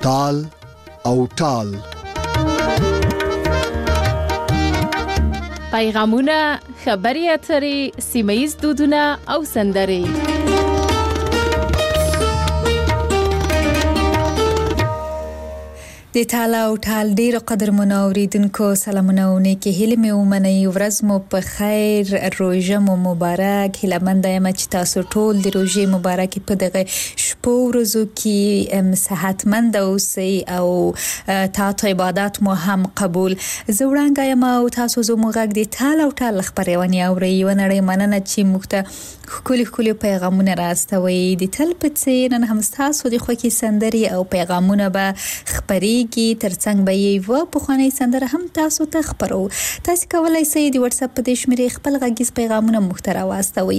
تال او ټال. پیغامونه، خبري اترې، سیمه‌ییز دودونه او سندرې. د تال او ټال ډیر قدرمنو اوریدونکو سلامونه او نیکی هیله مې ومنئ. ورځ مو په خیر، روژه مو مبارک. هیله مند یم چې تاسو ټول د روژې مبارک په دغه شپو ورځو کې صحتمند اوسئ او تاسو عبادت مو هم قبول. زه وړاندې یم او تاسو زموږ غږ د تال او ټال خبرونه اورئ. ونړۍ مننه چې موږ ته خولي پیغامونه راستوي. د تل په څیر نن هم تاسو د خوږی سندري او پیغامونه به خبري ترڅنګ به یو په خواني سندره هم تاسو ته خبرو. تاسو کولای شئ د واتس اپ په دې شمیرې خپل غږیز پیغامونه محتوا واستوي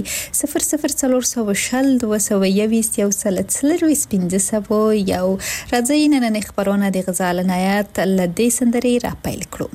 0042021 یو راځي نن خبرونه د غزال نایات لدې سندري را پیل کړو.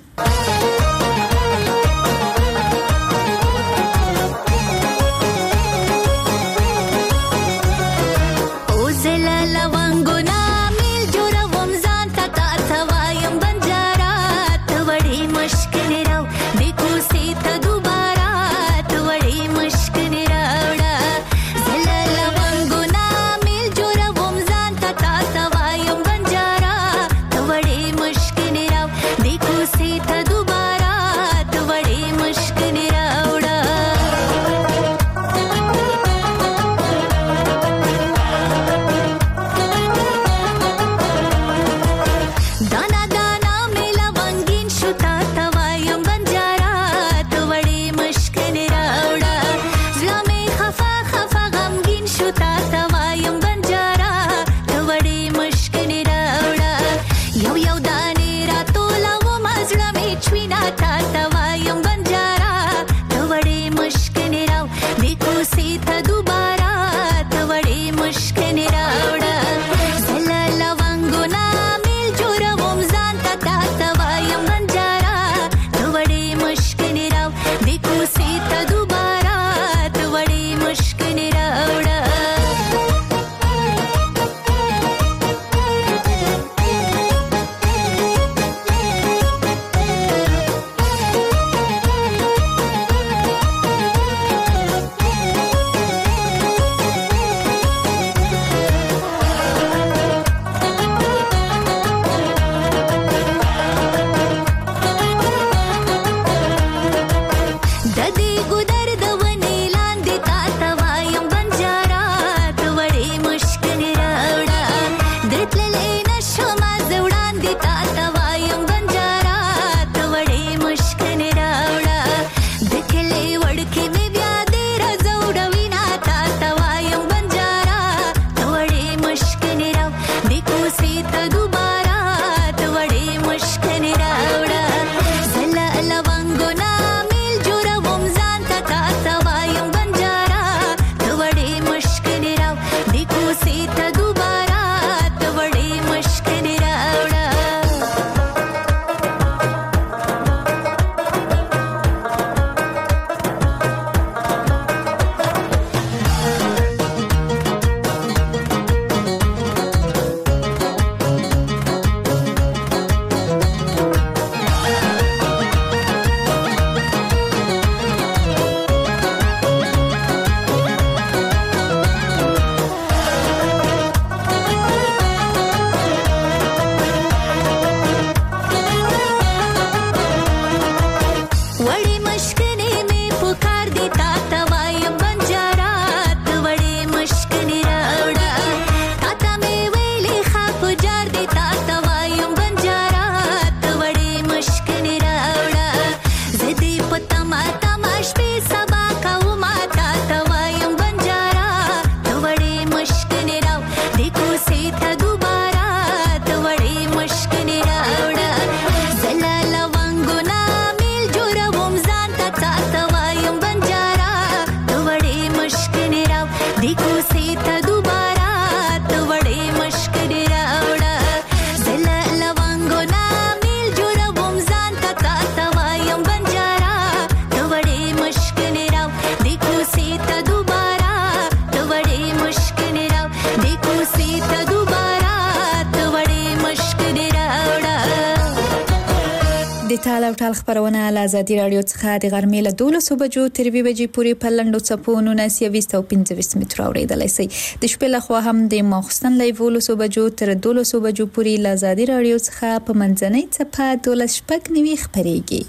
تال او ټال خبرونه له ازادي رادیو څخه د غرمې له 12 بجو تر 2 بجې پورې په لنډو څپونو 29 متر اوریدلای شئ. د شپې له خوا هم د ماخستن له 12 بجو تر 12 بجو پورې له ازادي رادیو څخه په منځنۍ څپه 12 خبريږي.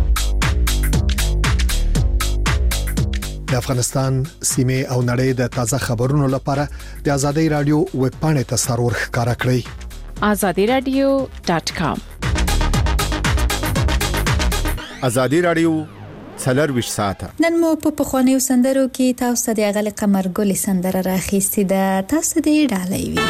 د افغانستان سیمه او نړۍ د تازه خبرونو لپاره د ازادي رادیو ویب پاڼې ته سرور ښکارا کړئ. azadiradio.com. ازادي رادیو 24 ساعته. نن مو په پخوانیو سندرو کې تاسو د اغل قمر ګل سندره راخېستې ده. تاسو دې ډالۍ وي.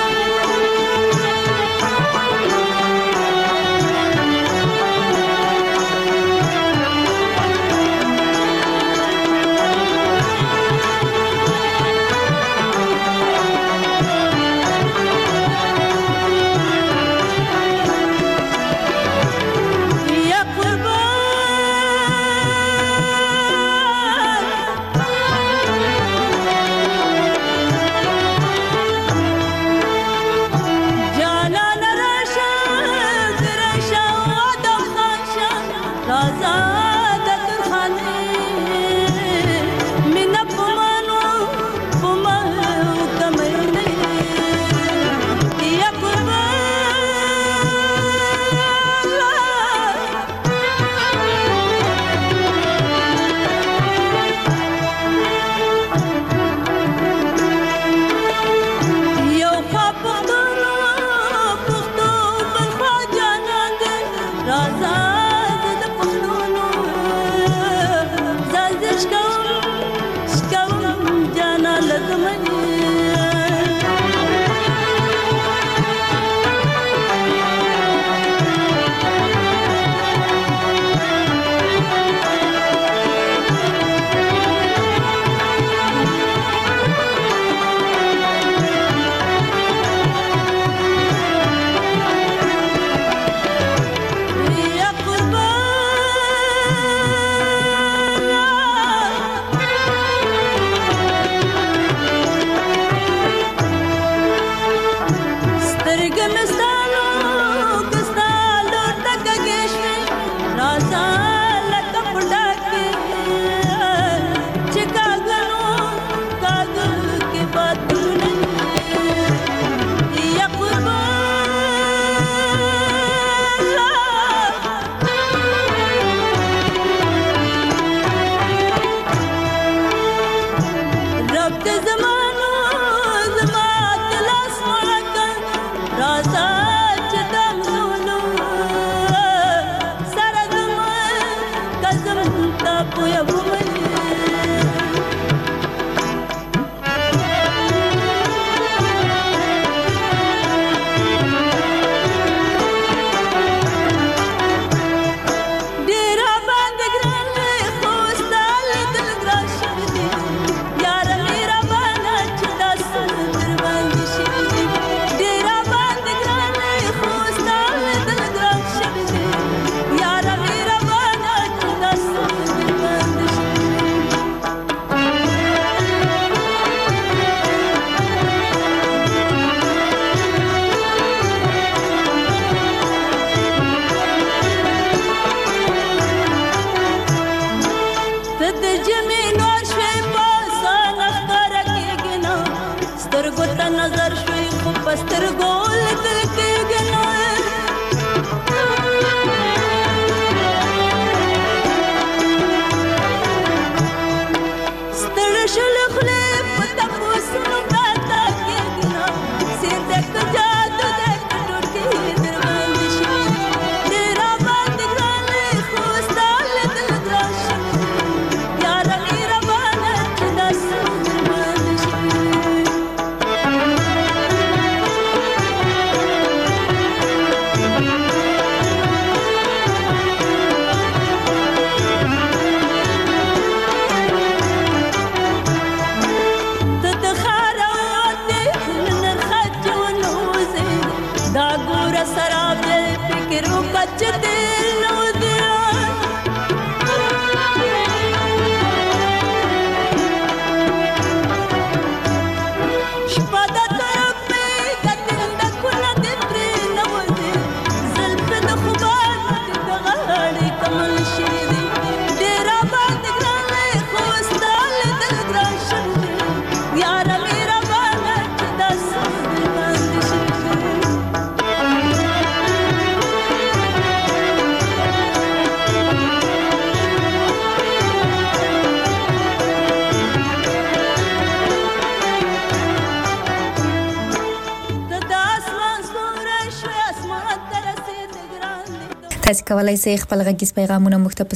تاسو کولای شئ خپل غږیز پیغامونه موږ ته په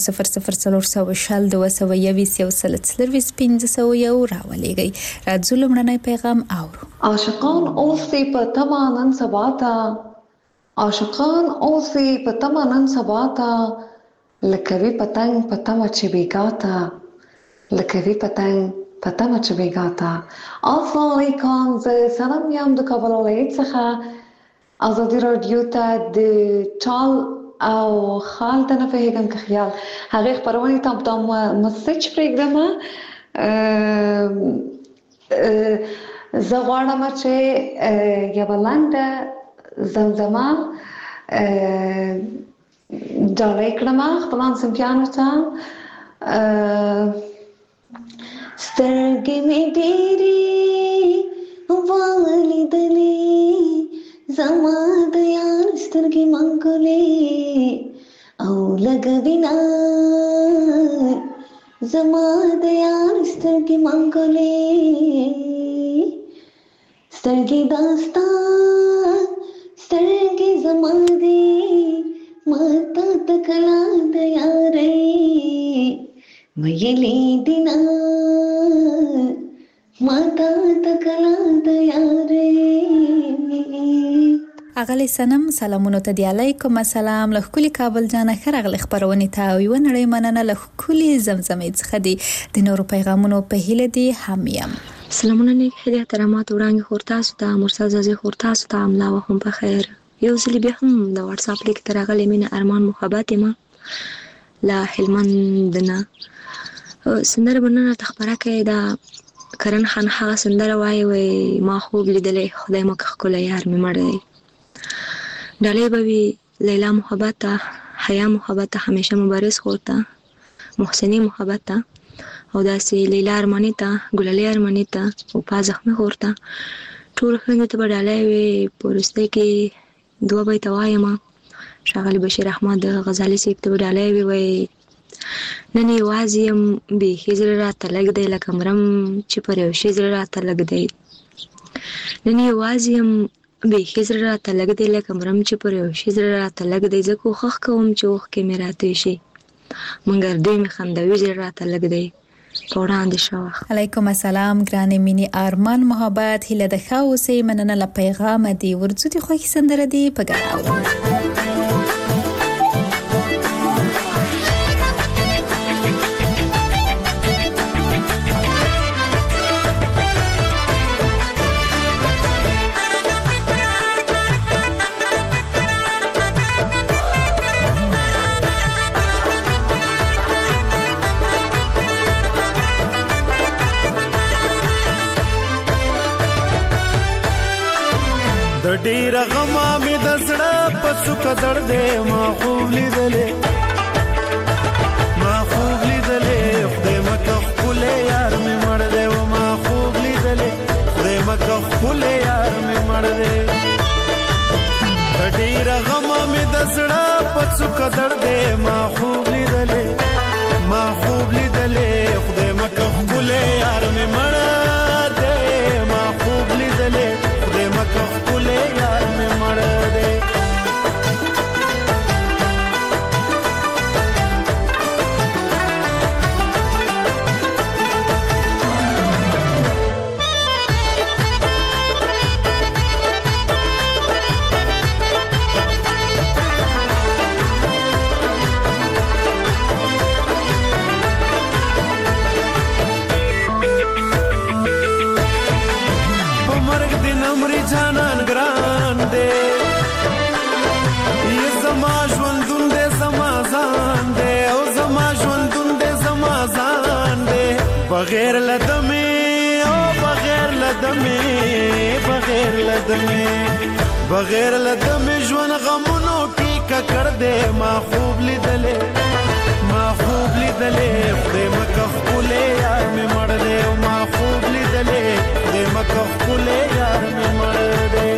00400 راولېږئ. راځو لومړنی پیغام اورو. عاشقان اوسې په تمه نن سبا ته، عاشقان اوسې په تمه نن سبا ته، لکوي پتنګ په تمه چې بیګا ته، لکوي پتنګ په تمه چې بیګا ته. السلام علیکم، زه سلام یم د کابل ولایت څخه ازادي رادیو ته د ټال او خال ته نه فهمیدم که خیال هغه خبرونه ته په مسج پروګرام زه غواړم چې یو لاندې زمزمه ډالۍ کړم خپلان سمپیانو ته. سترګې مې ډېرې ولیدلې، زما د یار سترګې منګولې او لګوینا، زما د یار سترګې منګولې، سترګې داستا سترګې زما دې ماته تکلا د یارې ویلې دینا، ماته تکلا د یارې. اغلی سنم سلامونو ته دی علیکم السلام له کلی کابل جانه خرغلی خبرونه ته یو نړۍ مننه له کلی زمزمې څخه دی د نورو پیغامونو په هیله دی همیم. سلامونه نیک هدیه احترامات وړاندې خورتاسو ته مرسل زازي خورتاسو ته املا وهم په خیر. یو ځل بیا هم د واتس اپ لیک ترغلی مینه ارمان محبت ما لا هلمندنا سندره بننه تخبره کې دا کرن خان هغه سندره وای ما خوب لیدلې خدای مکه کوله یار می مړ دی. ډالۍ بوي لیلا محبت حیا محبت همیشه مبارز خورتا محسنی محبت او داسې لیلا ارمانی ته ګلالي ارمانی ته او پازخمه خورتا ټول خلک ته ډالۍ وي. پرسته کې دوه بیت وایم شاغلی بشیر احمد غزالی سیب ته ډالۍ وي. نن یوازې به هجر را تلګ دی لکه مرم چې پر یو شی زړه را تلګ دی. نن یوازې به هجر را تلګ دی لکه مرم چې پر یو شی زړه را تلګ دی. زه کوښښ کوم چې وخت کې مې راته شي مګر دوی مې خندوي زړه را تلګ دی. وړاندې شو. علیکم السلام ګرانې مینی ارمان محبت هله د خاوسې مننه له پیغام دی ورځو دي خو سندره دی په ګاو. د ډیر غما مې د زړه په څوک درده ما خوب لیدلې خدای مکه خپل یار مې مړ دی و ما خوب لیدلې خدای مکه خپل یار مې مړ دی. د ډیر غما مې د زړه په څوک درده ما خوب لیدلې خدای مکه خپل یار مې مړ دی ما خوب لیدلې خدای مکه خپل یار مې مړ دی. جانان ګران دے یہ زما ژوندون دے زما ځان دے او زما ژوندون دے زما ځان دے بغیر لدمه او بغیر لدمه ژوند غمونو کی ککړ دے. ما خوب لیدلې خدای مکه خپل یار مې مړ دی او ما خوب لیدلې خدای مکه خپل یار مې مړ دی.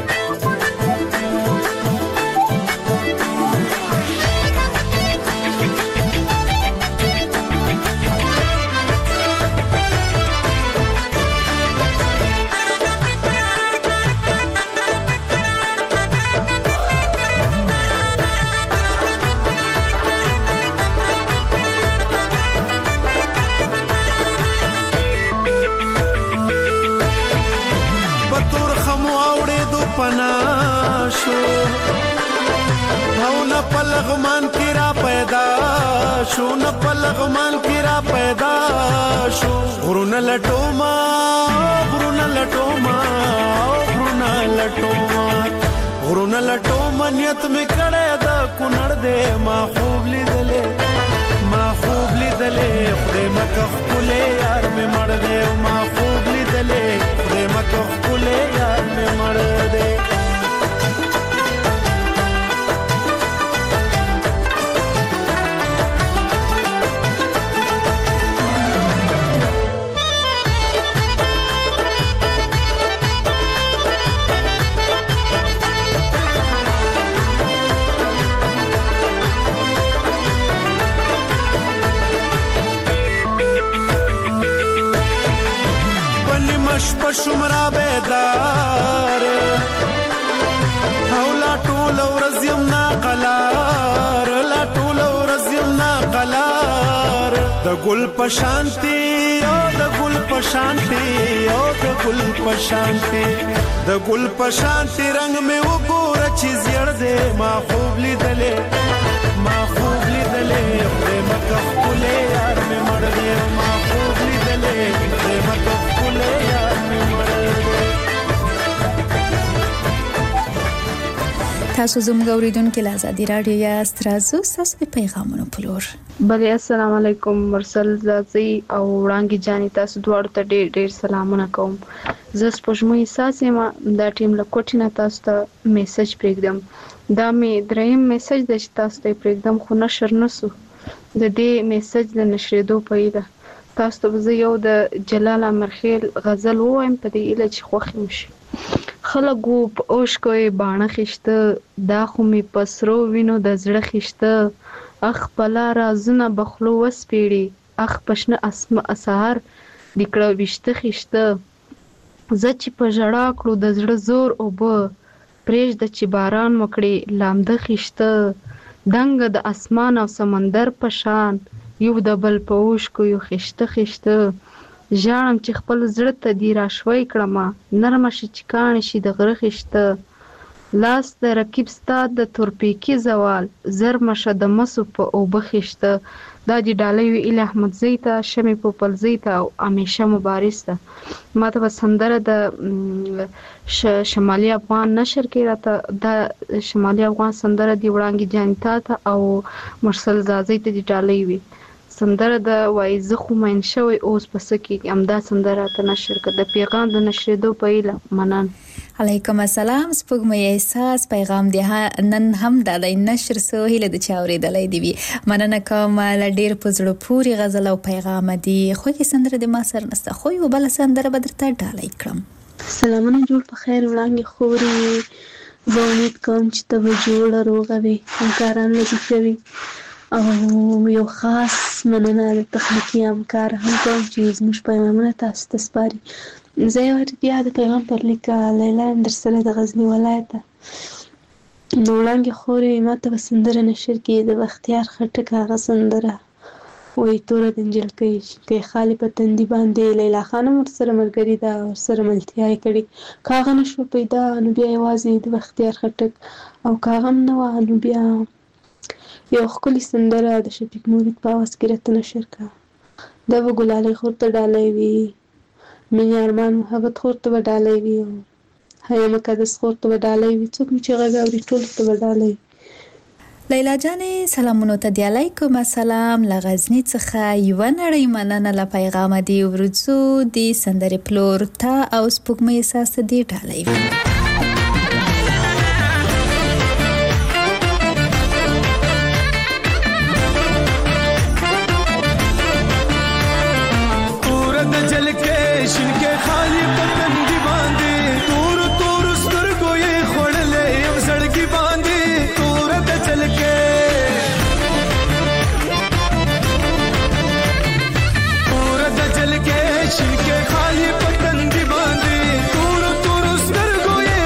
مو اوړې دو پنا شو او نه پلغمان کی را پیدا شو نه پلغمان کی را پیدا شو غرونه لټوما غرونه لټوما غرونه لټوما غرونه لټوما نیت می کړه دا کونړ دې ما خوب لیدلې خدای مکه خپلې یار می مړ دې ما خوب لیدلې خدای مکه خپلې یار می مړ دې شمرا بیدار او لا ټول ورځ یم ناقلار لا ټول ورځ یم ناقلار د ګل پشانتی او د ګل پشانتی او د ګل پشانتی د ګل پشانتی رنگ می وګور چې زیړ دې ما خوب لیدلې خدای مکه خپلې یار می مړ دې ما خوب لیدلې خدای مکه خپلې یار تاسو زموږ اوریدونکو له آزادي رادیو یا سترازو تاسو په پیغامونو پلور بله السلام علیکم مرسل زازي او وړانګي جاني تاسو دواړو ته ډېر سلامونه کوم زه سپوږمۍ ساسې ما دا ټیم له کوټینه تاسو ته میسج پرېږدم دا می دریم میسج د تاسو ته پرېږدم خو نشر نسو د دې میسج د نشریدو په اړه تاسو ته زه یو د جلال امرخیل غزل وایم په دې اله چې خوښ مشي خلګو په اوشکوي باڼه خشته دا خو می پسرو وینو د زړه خشته اخ پلا رازونه بخلو وسپیړي اخ پښنه اسهار لیکړه وشته خشته زه چې په ژړا کړو د زړه زور او به پرېږ د چې باران وکړي لامده خشته دنګ د اسمان او سمندر په شان یو د بل په اوشکو یو خشته ژاړم چې خپل زړه ته دی راشوي کړم نرمه شي چې کاڼې شي د غره خشته لاس د رقیب ستا د تورپیکي زوال زر مشه د مسو په اوبه خشته دا دی ډالۍ وی اله احمد زیته شمې په پل زیته او همیشه مبارز ده ماته په سندره د شمالي افغان نشر کې راته د شمالي افغان سندره دی وړانګي جانتا ته او مرسل زازي ته دی ډالۍ وی سندره د وایزه خو مین شوی اوس پس کې امدا سندره ته نشر کړ د پیغام د نشریدو په اله منن علیکم السلام سپوږمۍ احساس پیغام دی نن هم د نشر سو هله د چاوري دلای دی مننه کوم ل ډیر پزړو پوری غزل او پیغام دی خو کې سندره د ما سر نسته خو یو بل سندره بدرته ډالای کړم سلامونه جوړ په خیر وړاندې خوري زه امید کوم چې ته جوړ روغه وي همکاران دې کوي او یو خاص مننه د تخنیکی همکار هم کوم چې زموږ پیغامونه تاسو ته سپاري زه یو بیا د پیغام پر لیک لیلا درسره د غزنی ولایت نو وړاندې خوري ماته سندره نشر کې د بختیار خټک هغه سندره وې تور د انجل کې خالی په تندي باندې لیلا خانم سره ملګری دا سره ملتیا کړي کاغه نشو پیدا نو بیا یوازې د بختیار خټک او کاغه نو نو بیا یو خولي سندره د شفیق مورید په واس کې راته نشر کا دا وګلالي خورته ډالۍ وی مې ارمان محبت خورته ډالۍ وی هي مقدس خورته ډالۍ وی څوک چې غاوري ټول ته ډالۍ لیلا جانې سلامونه ته دی علیکم السلام لغزنی څخه یو نړۍ مننه ل پیغام دی ورڅو دی سندره پلور تا او سپوږمۍ احساس دی ډالۍ وی شنکه خالی پتن دی باندې تور تور سترګو یې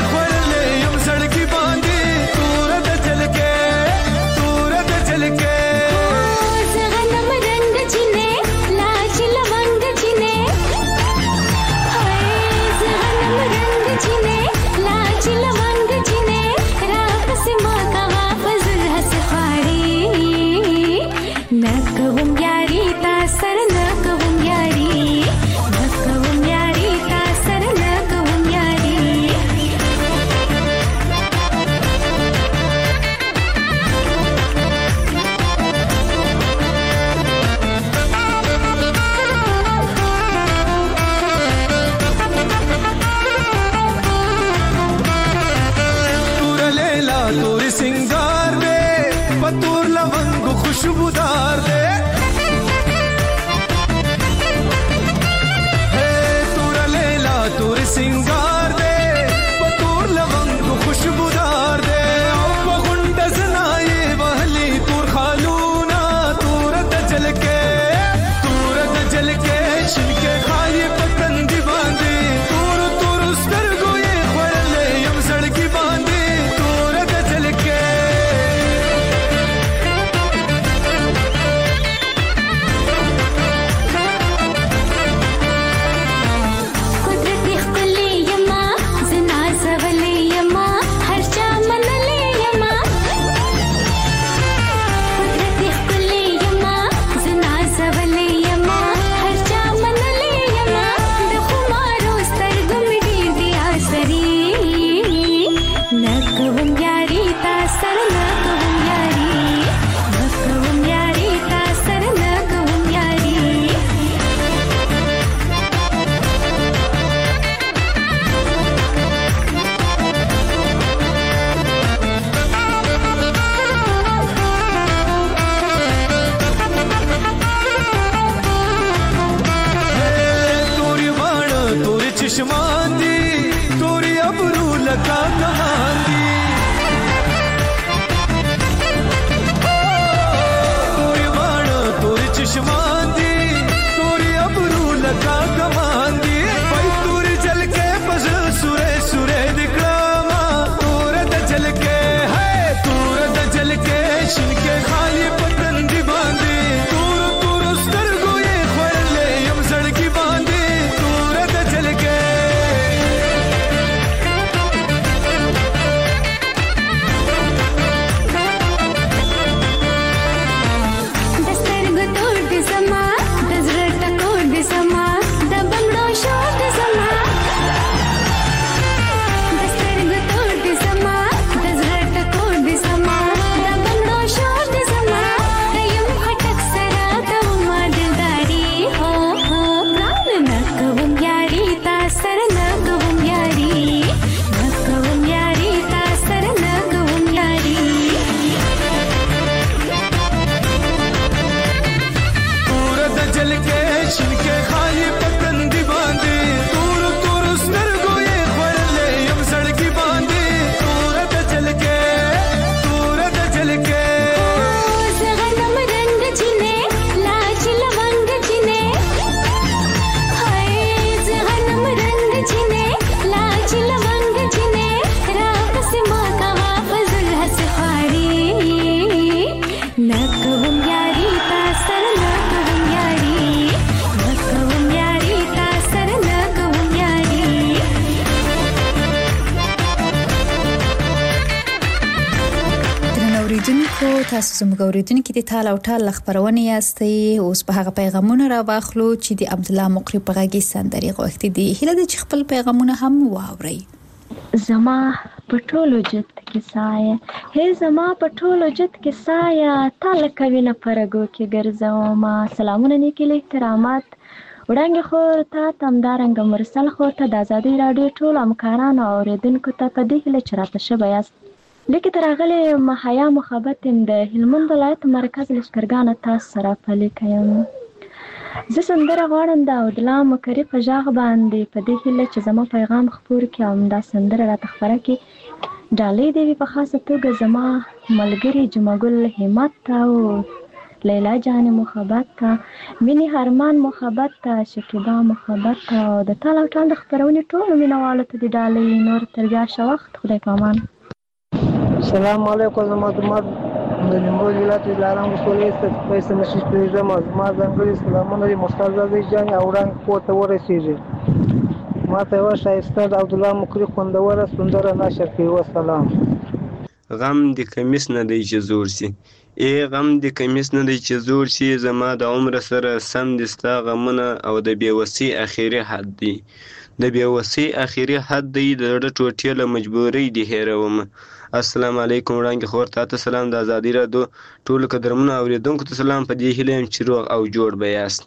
اوریدونکو تاسو زموږ اوریدونکو د تال او ټال خبرونه یاستئ. اوس په هغه پیغامونه را واخلو چې د عبد الله مقری په غږی سندري غوښتي دي. هله د خپل پیغامونه هم واوري. زما پټولو جت کې سایه، هي زما پټولو جت کې سایه، تال کوي نه پرګو کې ګرځوما. سلامونه نیکي احترامات وړاندې خو ته تمدارنګ مرسل خو ته د ازادي رادیو ټول همکارانو او اوریدونکو ته په دې هله چرته شوی یاست. لیکي ترغلي محیا محبت د هلمند ولایت مرکز لشکرګان تاسو سره پلي کوم. زه سندره غواړم د عبد الله مقری په ژغ باندې په دې هله چې زما پیغام خپور کړم. دا سندره را تخبره کې ډالۍ دی په خاصه توګه زما ملګری جمعګل همت او لیلا جان محبت ته، مینی هرمان محبت ته، شکیبا محبت ته او د تال او ټال خبرونه ټول مینوالو ته د ډالۍ نور تر بیا شوخت. خدای پامان. السلام علیکم. زما د نیمروز ولایت دلارام ولسوالۍ څخه پیسې نشي پیژم. زما ځانګړي سلامونه د مختار زادي جان او رنګ کوته ورسیږي. ما ته یو شایسته د عبد الله مقری خوندوره سندره نشر کوي. والسلام. غم د کمیس نه دی چې زور سي، ای غم د کمیس نه دی چې زور سي، زما د عمر سره سم دي ستا غمونه او د بېوسۍ اخري حد دی، د بېوسۍ اخري حد دی، د زړه ټوټې له مجبورۍ دې هېرومه. السلام علیکم. وړاندې خور ته سلام. د ازادي رادیو ټولو قدرمنو اوریدونکو ته سلام. په دې هیله یم چې روغ او جوړ به یاست.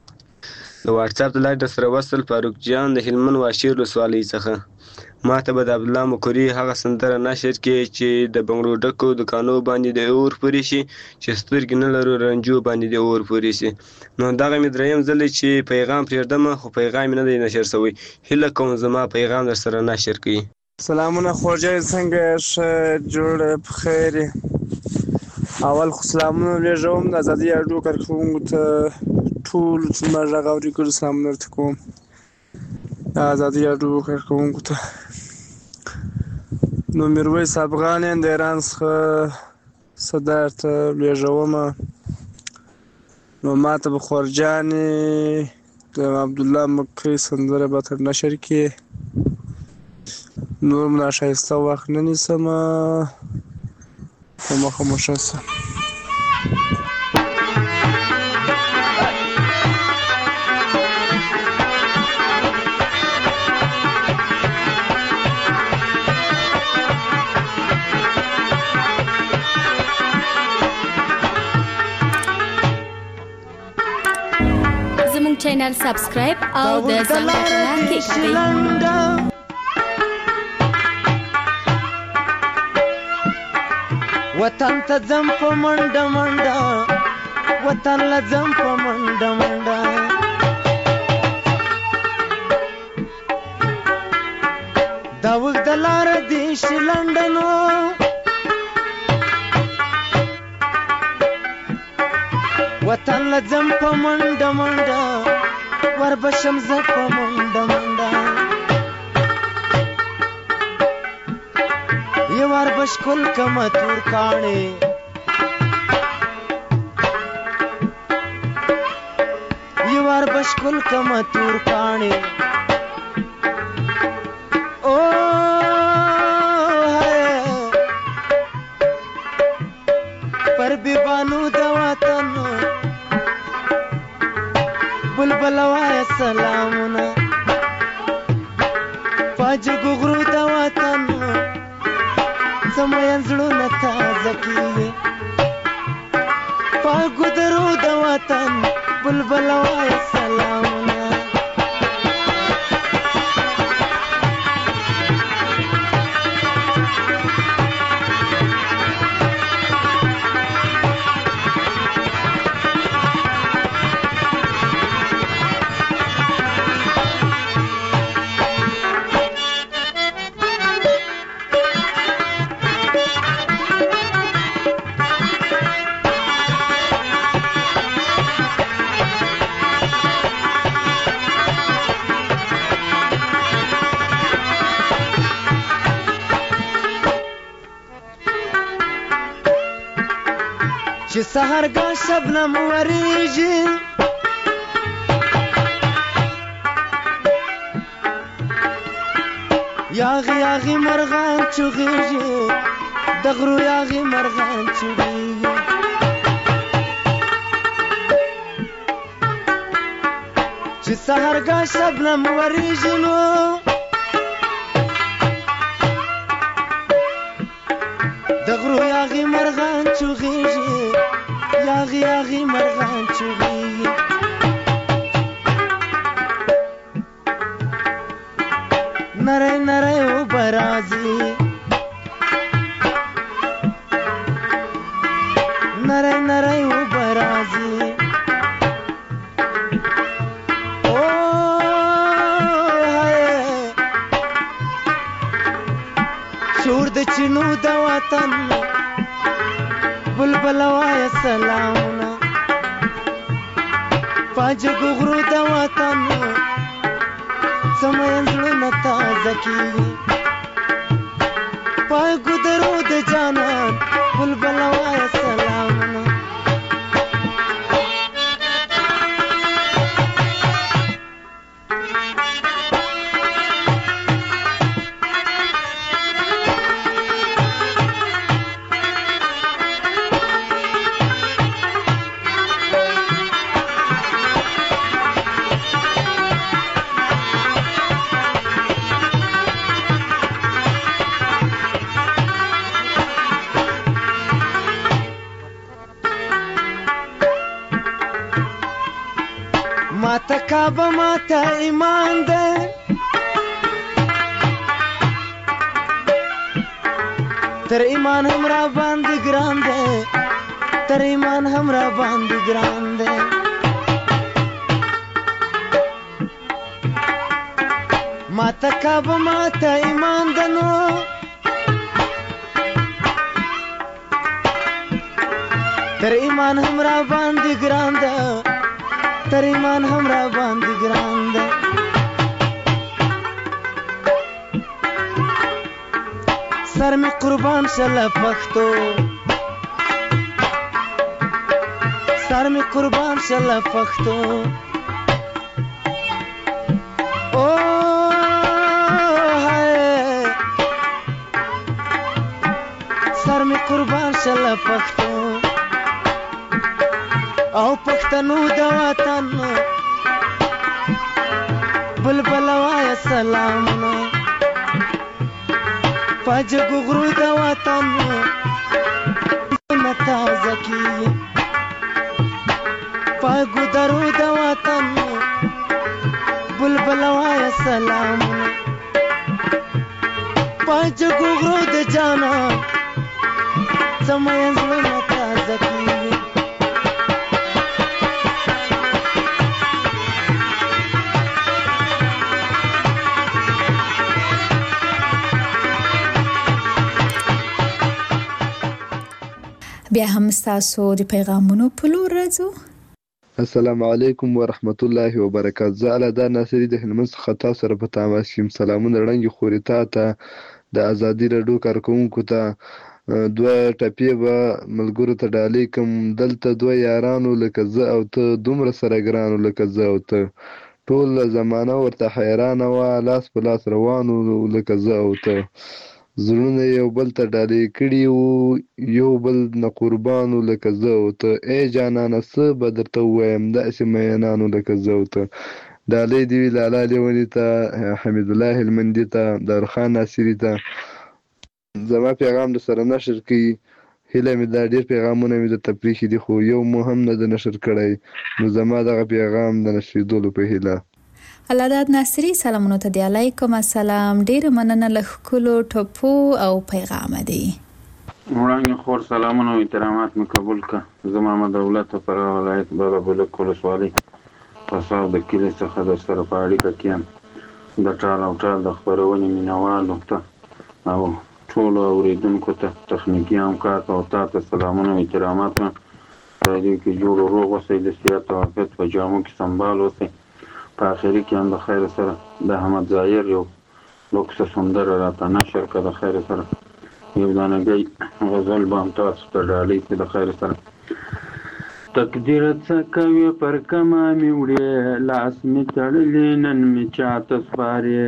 د واتس اپ د لارې در سره وصل فاروق جان د هلمند واشیر ولسوالۍ څخه. ما ته به د عبد الله مقری هغه سندره نشر کړي چې د بنګړو ډکو دکانو باندې د اور پورې شي، چې سترګې نه لرو رنجو باندې د اور پورې شي. نو دغه مې دریم ځل چې پیغام پرېږدم، خو پیغام نه دی نشر شوی. هیله کوم زما پیغام در سره نشر کړي. سلامونه خورجای، څنګه ښه جوړ بخیر. اول خو سلامونه لېږم د ازادي رادیو کارکوونکو ته ټول چې ما غږ اوري کړو سلامونه درته کوم. د ازادي رادیو کارکوونکو ته نو میرویس افغان د ایران څخه صدر ته لېږومه. نو ما ته به خورجانې د عبدالله مقری سندره به تر نشر کړي. نور مو ناشایسته وخت نه نیسمه، په مخه مو ښه شه. زموږ چینل سبسکرایب او د زنګ کلیک کړئ. وطن ته ځم په منډه منډه، وطن له ځم په منډه منډه، دا اوږده لاره دې شي لنډه نو، وطن له ځم په منډه منډه، وربشم زه په منډه منډه، یوار بشکل کما تور کاڼې، یوار بشکل کما تور کاڼې، او پر بیبانو د وطن بلبل وایه سلامونه، پاجګو غرو د وطن زموږ زړونه تازه کیږي، پاکو درو د وطن بلبل وایه سلامونه. چې سهرګاه شبنم وریږي، یاغي یاغي مرغان چغېږي، د غرو یاغي مرغان چوغیږي چې سهرګاه شبنم وریږي نو د غرو یاغي مرغان چوغیږي یاغي یاغي مرغان چوغیږي نری نری اوبه راځي نری نری اوبه راځي شور د چینو د وطن بلبل وای سلامونه پاجګو غرو د وطن سمین زړونه تازه کیږي پاګو درو د جانان بلبل وای سلامونه ماته کعبه ماته ایمان ده تر ایمان هم را باندې ګران ده تر ایمان هم را باندې ګران ده ماته کعبه ماته ایمان ده نو تر ایمان هم را باندې ګران ده تر ایمان هم را باندې ګران ده سر می قربان شله پښتو سر می قربان شله پښتو او هاي سر می قربان شله پښتو او پښتنو د وطن بلبل وای سلامونه پاجګو غرو د وطن تازه کیږي پاګو درو د وطن بلبل وای سلامونه پاجګو غرو د جانا سمین زړونه تازه کیږي بیا هم تاسو د پیغامونو په لور راځو. السلام علیکم ورحمت الله وبرکاته. زه الادا ناصری د هلمند څخه تاسو سره په تماس یم. سلامونه وړاندې خوري ته د ازادي راډیو کارکونکو ته دوه ټپې به ملګرو ته ډالۍ کوم. دلته دوه یارانو لکه زه او ته دومره سره ګرانو لکه زه او ته ټول زمانه ورته حیرانه وه لاس په لاس روانو لکه زه او ته زړونه یو بل ته ډالۍ کړي وو یو بل نه قربانو لکه زه او ته ای جانانه څه به درته ووایم داسې مینانو لکه زه او ته ډالۍ دې وي لالا لیوني ته حمید الله هلمندي ته دارخان ناصري ته زما پیغام در سره نشر کړي هیله مې دا ډېر پیغامونه مې درته پرېښي دي خو یو مو هم نه ده نشر کړی نو زما دغه پیغام د نشریدلو په هیله. الاداد ناصری سلامونه ته دی. علیکم السلام. ډیر مننه له ښکلو ټپو او پیغام دی. وړاندې خور سلامونه او احترامات مې قبول کړه. زه محمد دولت فرغ ولایت بابابلک ولسوالۍ پساب د کلي څخه در سره په اړیکه کې یم. د ټال او ټال د خپرونې مینوالو ته او ټولو اورېدونکو ته تخنیکي همکار ته او تا ته سلامونه او احترامات مې راډیو کې جوړ او روغ اوسئ د صحت او عافیت په جامو کې سنبال اوسئ. په آخري کې هم د خیر سره د احمد ظاهر یو لوکسه سندره راته نشر کړه د خیر سره یو دانګی غزل به هم تاسو ته ډالۍ کړي د خیر سره. تقدیر څه کوي پر کمه مې وړې لاس مې تړلی نن مې چاته سپارې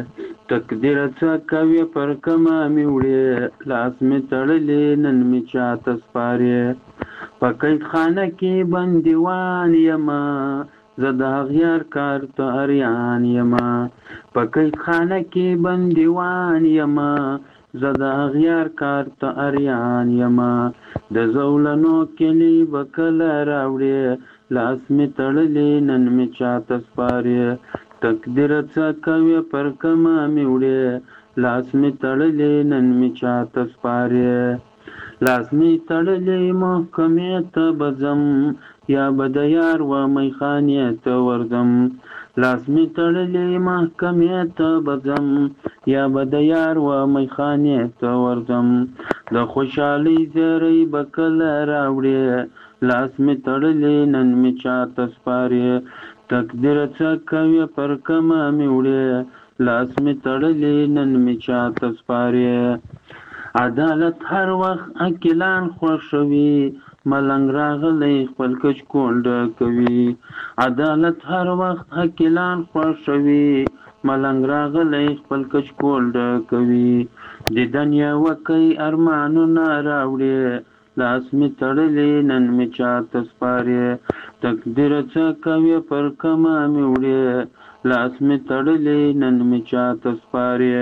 تقدیر څه کوي پر کمه مې وړې لاس مې تړلې نن مې چاته سپارې په قید خانه کې بندیوان یمه زه د اغیار کار ته اریان یمه په قید خانه کې بندیوان یمه زه د اغیار کار ته اریان یمه د زولنو کلی به کله راوړې لاس مې تړلې نن مې چاته سپارې تقدیر څه کوي پر کمه مې وړې لاس مې تړلې نن مې چاته سپارې لاس مې تړلې محکمې ته به ځم یا به د یار و میخانې ته ورځم لاس مې تړلې محکمې ته به ځم یا به د یار و میخانې ته ورځم د خوشحالۍ زیری به کله راوړې لاس مې تړلې نن مې چاته سپارې تقدیر څه کوي پر کمه مې وړې لاس مې تړلې نن مې چاته سپارې عدالت هر وخت عاقلان خوښوي ملنګ راغلی خپل کچ کونډه کوي عدالت هر وخت عاقلان خوښوي ملنګ راغلی خپل کچ کونډه کوي د دنیا وکی ارمانونه راوړې لاس مې تړلې نن مې چاته سپارې تقدیر څه کوي پر کمه مې وړې لاس مې تړلې نن مې چاته سپارې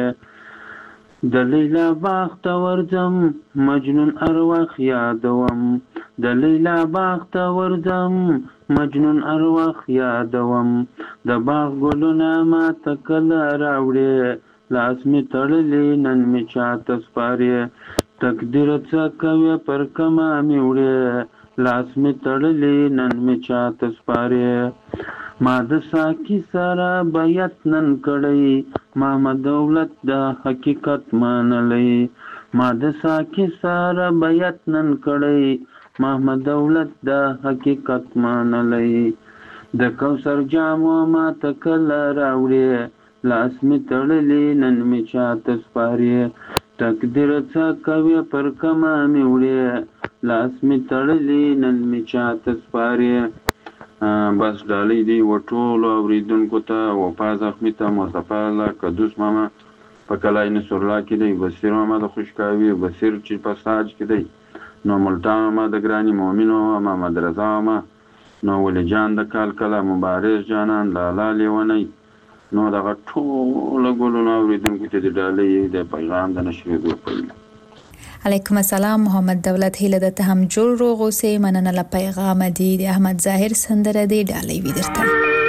د لیلا باغ ته ورځم مجنون ارواح یادوم د لیلا باغ ته ورځم مجنون ارواح یادوم د باغ ګلونه ماته کله راوړې لاس مې تړلې نن مې چاته سپارې تقدیر څه کوي پر کمه مې وړې لاس مې تړلې نن مې چاته سپارې ما د ساقي سره بیعت نن کړی محمد دولت د حقیقت منلی ما د ساقي سره بیعت نن کړی محمد دولت د حقیقت منلی د کوثر جامو ما ته کله راوړې لاس مې تړلې نن مې چاته سپارې تقدیر څه کوي پر کمه مې وړې لاس مې تړلې نن مې چاته سپارې بس ډالۍ دی و ټولو اورېدونکو ته وفا زخمي ته مصطفی الله قدوس ماما په کلای نصر الله کې دی بصیر ماما د خوشکاوي بصیر چې په ساج کې دی نو ملتان ماما د ګراني مؤمنو محمد رضا ماما نو ولی جان د کال کله مبارز جانان لالا لیونی نو دغه ټولو ګلونو اورېدونکو ته د ډالۍ د پیغام د نشریدو پیل علیکم السلام محمد دولت هیله د ته هم جوړ روغ اوسې مننه له پیغام دی د احمد ظاهر سندره دی ډالۍ وی درته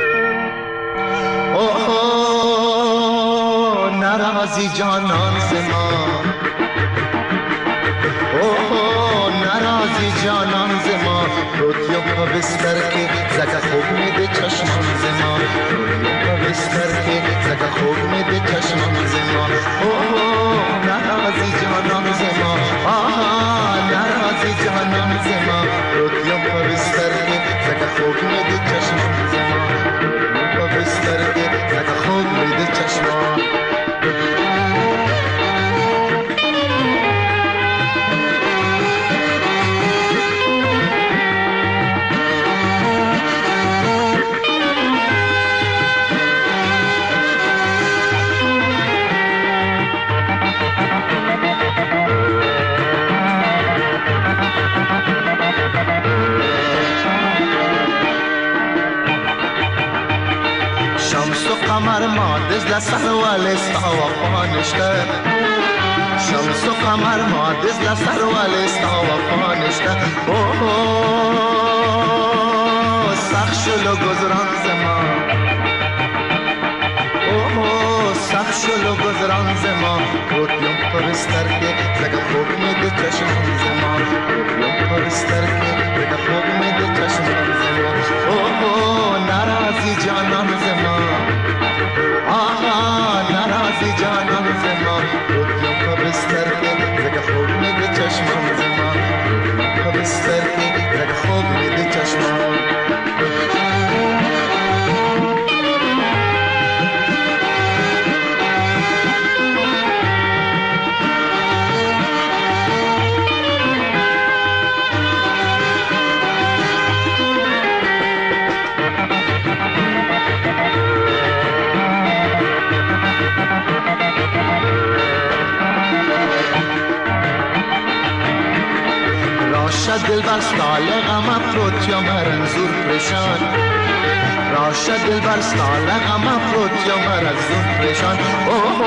اوه ناراضی جانان زما اوه ناراضی جانان زما روتیو په بستر کې زکه خوب مې د چشمم زما روتیو په بستر کې زکه خوب مې د چشمم زما اوه ناراضی جانان زما ناراضی جانان زما روتیو په بستر کې زکه خوب مې د چشمم زما روتیو په بستر کې زکه خوب مې د چشمم قمر ما دزل سر والستا وفا نشته شمس و قمر ما دزل سر والستا وفا نشته اوه سخت شلو گذران زما اوه سخت شلو گذران زما روتیم پرستر که زگه خوب می ده چشم زما روتیم پرستر که زگه خوب می ده چشم زما اوه ناراضی جانان زما ناراضی جانان زما روتیم په بستر کې زکه خوب مې د چشمم زما روتیم په بستر کې زکه خوب مې د چشمم راشد دلبر سال غم افروت یا مرنزور پریشان راشد دلبر سال غم افروت یا مرنزور پریشان اوه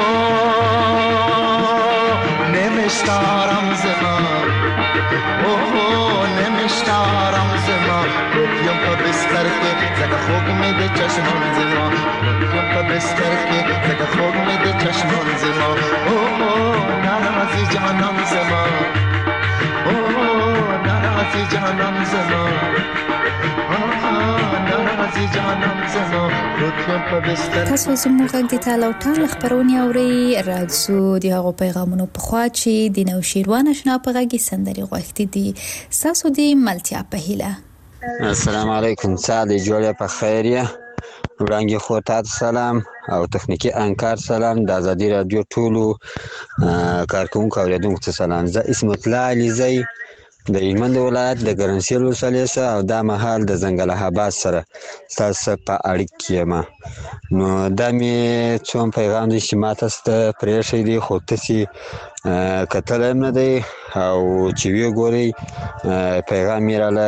نمیشتارم زمان اوه نمیشتارم زمان روپیم پا بستر که زکا خوب میده چشمان زمان روپیم پا بستر که زکا خوب میده چشمان زمان اوه نرازی جانم زمان اوه نرازی جانم زمان تاسو زموږ غږ د تاله او ټال خبرونه اوري راځو د هغو پیغامونو په خوا چې د نوشیروان آشنا په غږ سندري غوښتي دي تاسو د ملتیا په هیله. السلام علیکم ساده جوړه په خیریه وړاندې خو تاسو سلام او تخنیکی انکار سلام د ازادي رادیو ټولو کارکونکو اوریدونکو ته سلام. زه اسمت الله علیزی د هلمند ولایت د ګرنسیل ولسوالۍ او دا مهال د ځنګل آباد سره تاسو په اړیکه یم. نو دا می څوم پیغام دي چې ما تاسو ته پرېښی دی خو تاسو کتل نه دی او چې وی ګوري پیغام می را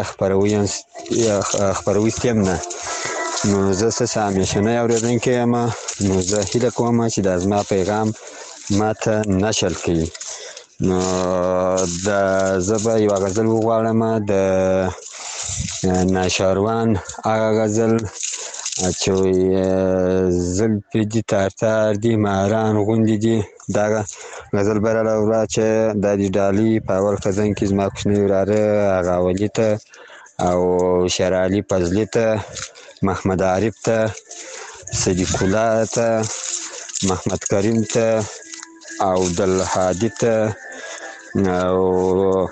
خبروي ستیم نه. نو زه څه همیشنه اوریدونکی یم. نو زه هیله کوم چې د زما پیغام ماته نشر کړي. نو د زبا یو غزل وغواړم د ناشاروان هغه غزل چې زلفې دي تار دي ماران غوندې دي. دا غزل براله ولا چې د دې ډالۍ په اول خزان کې زما کوچنی وراره هغه ولي ته او شرعلي فضلي ته محمد عارف ته صدیق الله ته محمد کریم ته او عبدالهادي ته او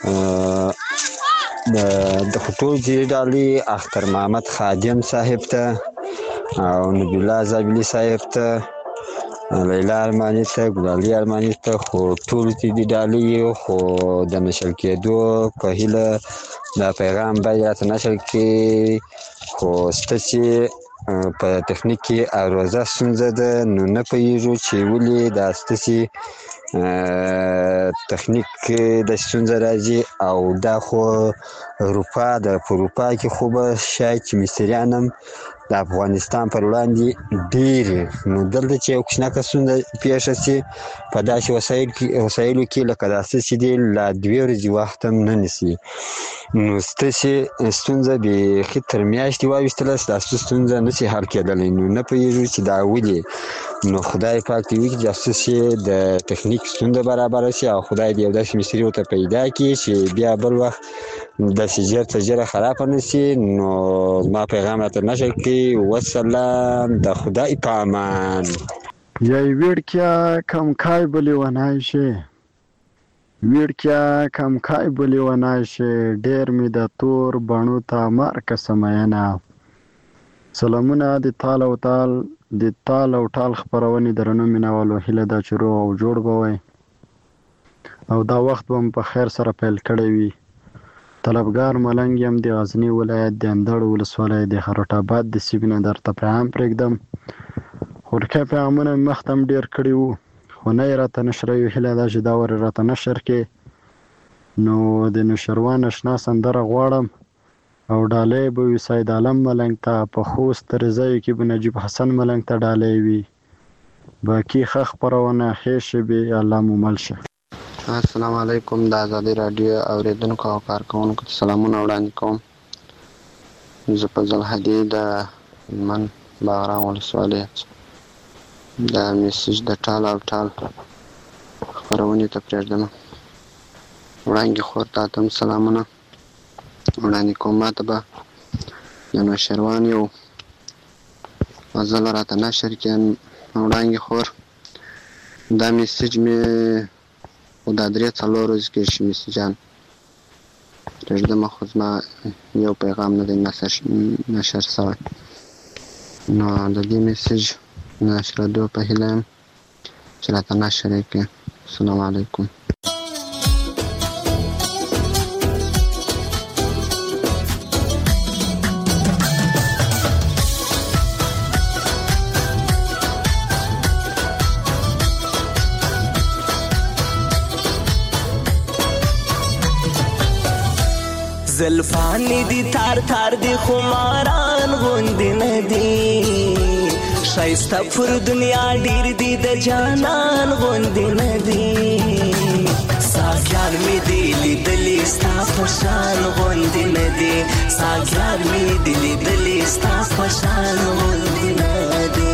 د ټول دې ډالۍ اختر محمد خادم صاحب ته او نبی الله زابلی صاحب ته لیلا ارمانی ته ګلالي ارمانی ته خو ټول دې ډالۍ خو د نشر کېدو په هیله دا پیغام باید نشر کې خو ستاسو په تخنیک کې اروزه ستونزه ده. نو نه پوهیږو چې ولې دا ستاسو تخنیک د ستونزه راځي او دا خو اروپا د اروپا کې خو به شاید چې مصریان هم د افغانستان پر وړاندې ډېر نو دلته چې یو کوچنکه ستونزه پیښه شي په داسې وسایلو کې لکه داسې چې دی لا 2 ورځې وخت هم نه نیسي. نو ستاسو ستونزه بیخي تر میاشتې واویستله ستاسو ستونزه نشي حل کېدلی. نو نه پوهیږو چې دا ولې. نو خدای پاک دې وکړي چې ستاسو د تخنیک ستونزه برابره شي او خدای دې یو داسې مستري ورته پیدا کړي چې بیا بل وخت داسې ژر خرابه نه شي. نو زما پیغام راته نشر کړي. وسلام د خدای په امان. یای ویړکیا کم کای بلی ونای شي ویړکیا کم کای بلی ونای شي ډېر می د تور بڼو ته مارکه سمینه. سلامونه د تال او ټال خبرونه درنو مینوالو هیله دا چې روغ او جوړ بوي او دا وخت هم په خیر سره پیل کړی وي. طلبګار ملنګ يم د غزنی ولایت د اندړ ولسوالۍ د خروټ آباد د سیبینه درته پیغام پرېږدم. خورکه پیغامونه مختم ډیر کړی وو خو نه راته نشر یو هیله دا چې دا ور راته نشر کې. نو د نشروان آشنا سندره غواړم او ډالۍ به وي سید عالم ملنګ ته په خوست ترځای کې به نجیب حسن ملنګ ته ډالۍ وي. باقي ښه خبرونه ښې شوې الله مو مل شه. السلام علیکم د ازادي رادیو اوریدونکو او کارکونکو ته سلامونه وړاندې کوم. زه فضل هدي د هلمند باغران ولسوالۍ د میسج د ټال او ټال خپرونې ته پرېږدم. وړاندې خور ته هم سلامونه وړاندې کوم. ماته به د نوشیروان یو غزل راته نشر کړي. وړاندې خور دا میسج مې خو دا 3-4 ورځې کې شي میسجان پرېږدم خو زما یو پیغام نه دی نشر شوی. نو د دې میسج نشرېدو په هیله یم چې راته نشر یې کړي. السلام علیکم. زلفانی دی تار تار دی خماران غوندی ندی شایسته پر دنیا ډیر دی د جانان غوندی ندی ساګیان می دی لیدلی ستا په شان غوندی ندی ساګیان می دی لیدلی ستا په شان غوندی ندی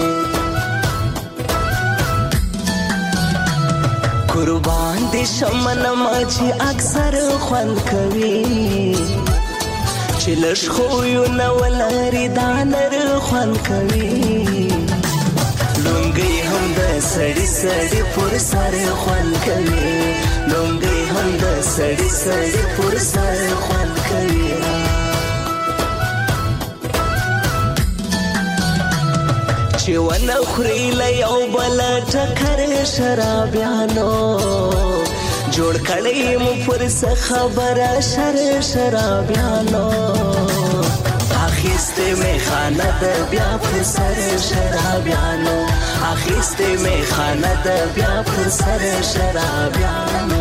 قربان دي شمن ماچی اکثر خوند کوي چې لږ خو یو نه ولري دا نر خوند کوي لونګي هم د سړی سړی پر سر خوند کوي لونګي هم د سړی سړی پر سر خوند کوي چې ونه خوري له یو بل ټکر شرابیانو جوړ کړی مو پر څه خبره شرابیانو اخیسته می خانه د بیا پر سر شرابیانو اخیسته می خانه د بیا پر سر شرابیانو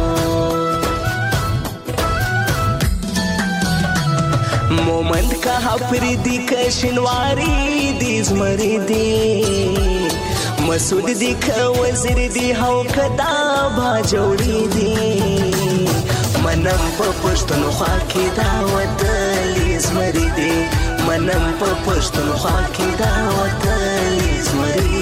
مومند کا پریدی کشنواری دی زمری دی مسعود دی که وزیر دی هاو کدا با جوړی دی منم په پښتونخوا کې دا وتلی زمری دی منم په پښتونخوا کې دا وتلی زمری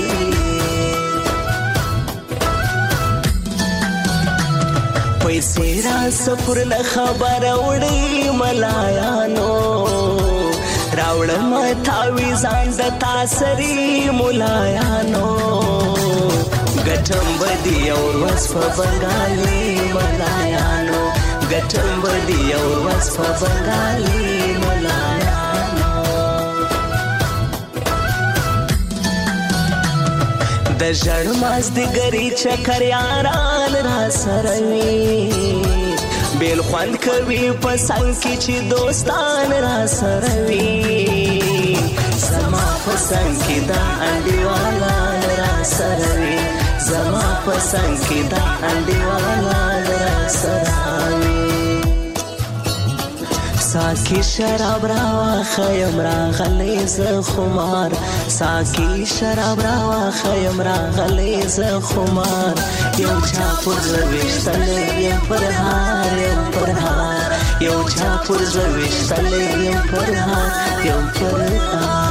پیسې را سفر نه خبر وړي ملایانو راوړم تاویزان د تاسری ملایانو ګټم بدی اور وس په بنگالي ملایانو ګټم بدی اور وس په بنگالي ملایانو د ژړ ماز د ګری چکر یاران را سره وي بیل خوند کوي په څنګ کې چې دوستان را سره وي زما په څنګ کې دا انډیوالا را سره وي زما په څنګ کې دا انډیوالا را سره وي ساکی شراب راوا خیم راغلی ز خمار ساکی شراب راوا خیم راغلی ز خمار یو چا پر زویشتل یم پر هار یم پر هار یو چا پر زویشتل یم پر هار یم پر هار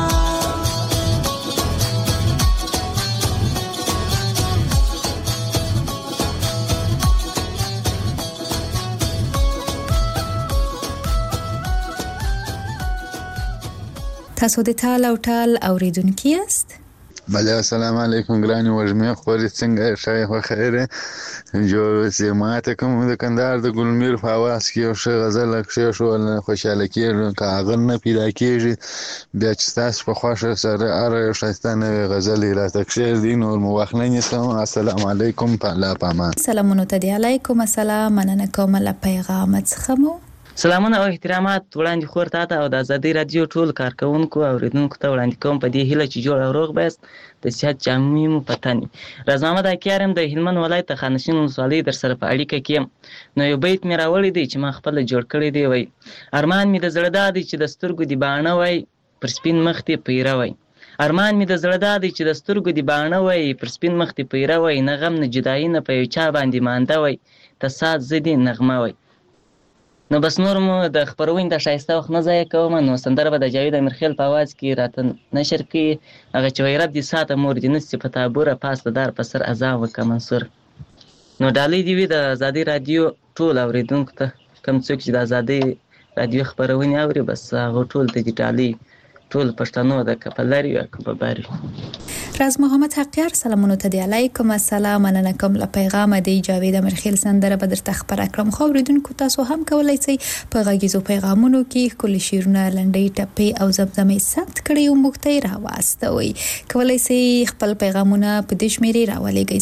تاسو د ټال او ټال اوریدونکي یاست؟ بله السلام علیکم ګرانې وږمې خورې څنګه ښه خو خیره جوړ اوسې ماته کوم د کندهار د ګلمیر په اواز کې یو ښه غزل کښېښول خوشحاله کېږم که هغه نه پیدا کېږي بیا چې ستاسو په خوښه سره هره یو ښایسته نوې غزل یې راته کښېږدي نور مو وخت نه نیسم السلام علیکم په الله پامان سلامونه ته دی علیکم السلام مننه کوم له پیغامت څخه مو سلامونه او احترامات وړاندې خور ته او د ازادي رادیو ټول کارکونکو او اوریدونکو ته وړاندې کوم په دې هیله چې جوړ او روغ بست د صحت جامې مو پتني راز محمد اکیارم د هلمند ولایت خانشین ولسوالۍ در سره په اړیکه کې نو یو بیت مې راوړی دی چې ما خپل جوړ کړی دی وای ارمان مې د زړه دادی چې د سترګو دی باڼه وای پر سپین مخ ته پیره وای ارمان مې د زړه دادی چې د سترګو دی باڼه وای پر سپین مخ ته پیره وای نه غم نه جدایي نه په یو چا باندې مانده وای ته سات زدي نغمه وای نو بس نور مو د خبرونې د ښایسته وخت نه ضایع کوم نو سندره به د جاوید امیرخیل په اواز کې راته نشر کړي هغه چې وایي رب دې ساته مور دې نسي په تابوره پاس د دار په سر اذان وکړه منصور نو ډالۍ دې وي د ازادي رادیو ټول اوریدونکو ته کوم څوک چې د ازادي رادیو خبرونې اوري بس هغه ټول ته دې ډالۍ ټول پښتنو د کپلاري او کباباري راز محمد حقیار سلامونه ته دی علیکم السلام مننه کوم له پیغام دی جاوید امیرخیل سندره به درته خبر کړم خو اوریدونکو تاسو هم کولای شئ په غږیزو پیغامونو کې کلی شیرونه لنډۍ ټپې او زمزمې ثبت کړئ او موږ ته راواستوئ کولای شئ خپل پیغامونه په دې شمیرې راولېږئ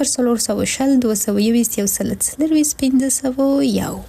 00320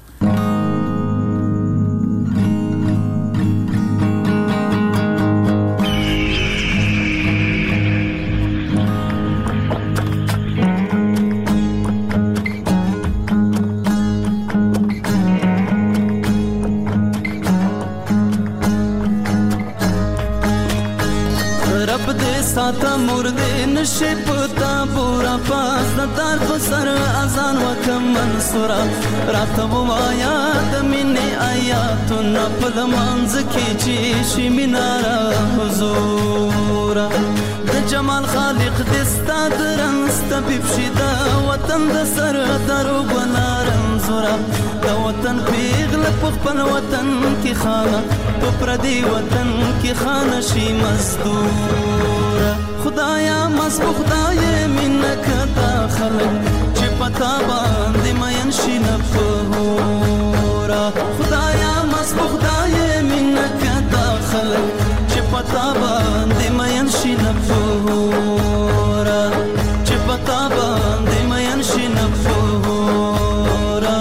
مرده نشی پتا بورا پاس ندار خسر ازان وکم منصورا راتبو آیات منی آیاتون پل منزکی چیشی منارا حضورا د جمال خالق دستا درنست ببشدا وطن د سر درو بنارن زورا د وطن پیغل پخپل وطن کی خانه پردی وطن کی خانه شی مزدورا خدایا مس خدای منک داخل چې پتا باندې مین شي نفورا خدایا مس خدای منک داخل چې پتا باندې مین شي نفورا چې پتا باندې مین شي نفورا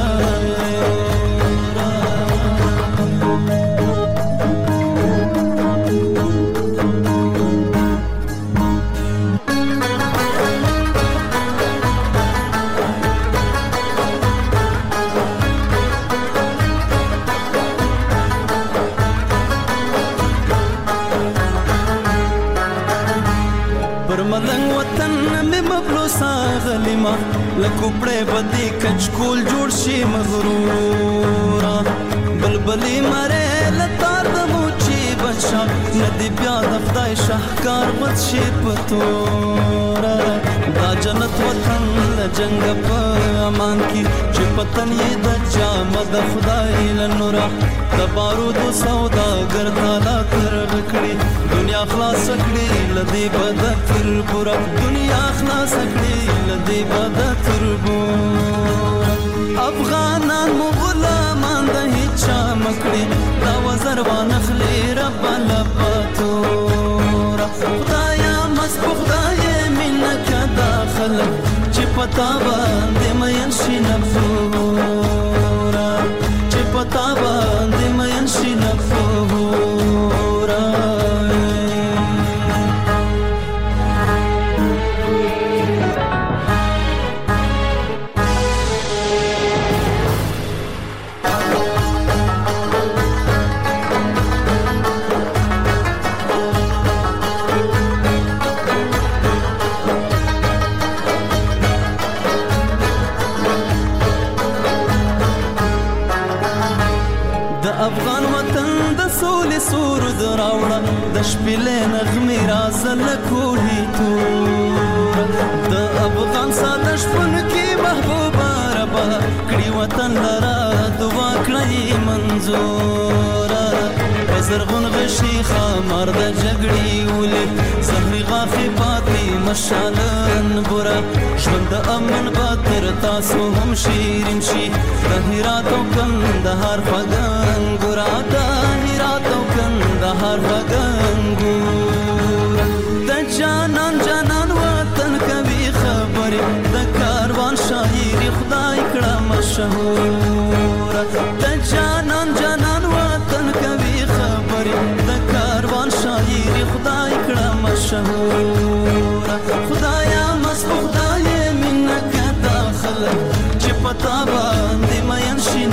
غلیما لکوپړې بدی کچکول جوړ شي مغرورا بلبلی مره لتار د موچی بچا ندی بیا د خدای شاهکار بد شي پتورا دا جنت وطن لجنګ په امان کی چې پتن یې د جام د خدای لنورا د بارود سودا ګرځالا تر وکړي دنیا خلاص کړي لدی بد تر پورا دنیا خلاص کړي لدی بد تر پورا افغانان مغلامان د هیڅ مکړي دا وزر وانخلي رب لپاتورا خدایا مس خدای منک داخل چې پتا باندې مین شي نفورا چې پتا باندې مین شي نفورا افغان وطن د سولې سرود راوړه د شپېلې نغمې رازه له کوهي تور د افغان ساده شپون کې محبوبه ربه کړي وطن لره دعا کړئ منظوره په زرغون غشي خامار د جګړې ولې زهري غاښې پاتې مشالن بوره ژوند د امن به تر تاسو هم شیرین شي د هرات او کندهار فګنګوره د هرات او کندهار فګنګوره د جانان جانان وطن کوي خبرې د کاروان شاعري خدای کړه مشهوره د جانان جانان وطن کوي خبرې د کاروان شاعري خدای کړه مشهوره خدایا مس خدای منک داخل چې پتا باندې مین شي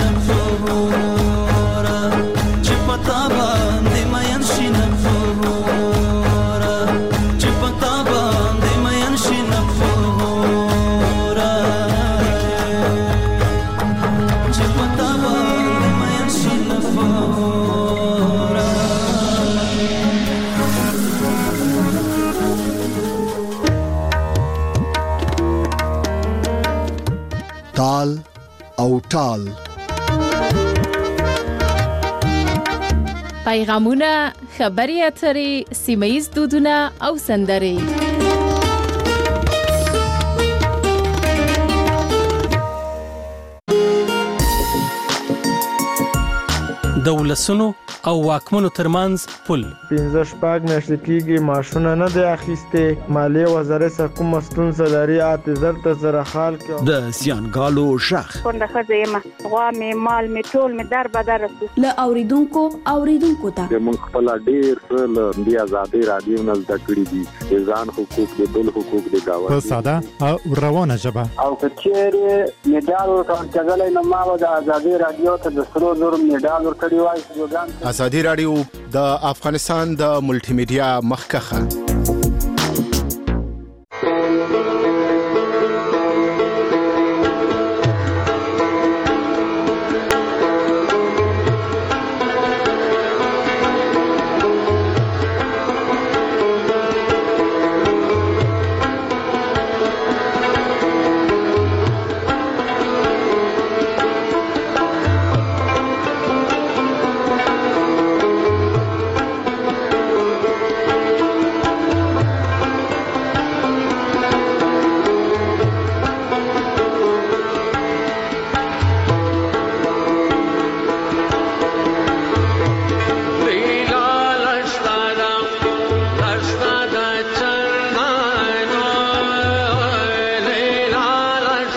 نفورا چې پتا باندې مین شي نفورا چې پتا باندې مین شي نفورا چې پتا باندې مین شي نفورا تال او ټال پیغامونه خبري اترې سیمه‌ییز دودونه او سندرې د ولسونو او واکمنو ترمنځ پل 15 میاشتې کېږي معاشونه نه دی اخیستې مالیې وزارت څخه کومه ستونزه لري اعتذار ته زره خال کې د زیانګالو شخ کونډه ښځه یم غوا مې مال مې ټول مې در بدر له اوریدونکو ته موږ خپل ډېر له دې آزادۍ رادیو نه زده کړي دي ځان حقوق د بل حقوق د گاوند په ساده او روانه ژبه او کچېره میډال ورکړل نو ما د آزادۍ رادیو ته د سرو زر میډال ورکړی وای ازادي رادیو د افغانستان د ملټي میډیا مخکخه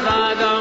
آزاد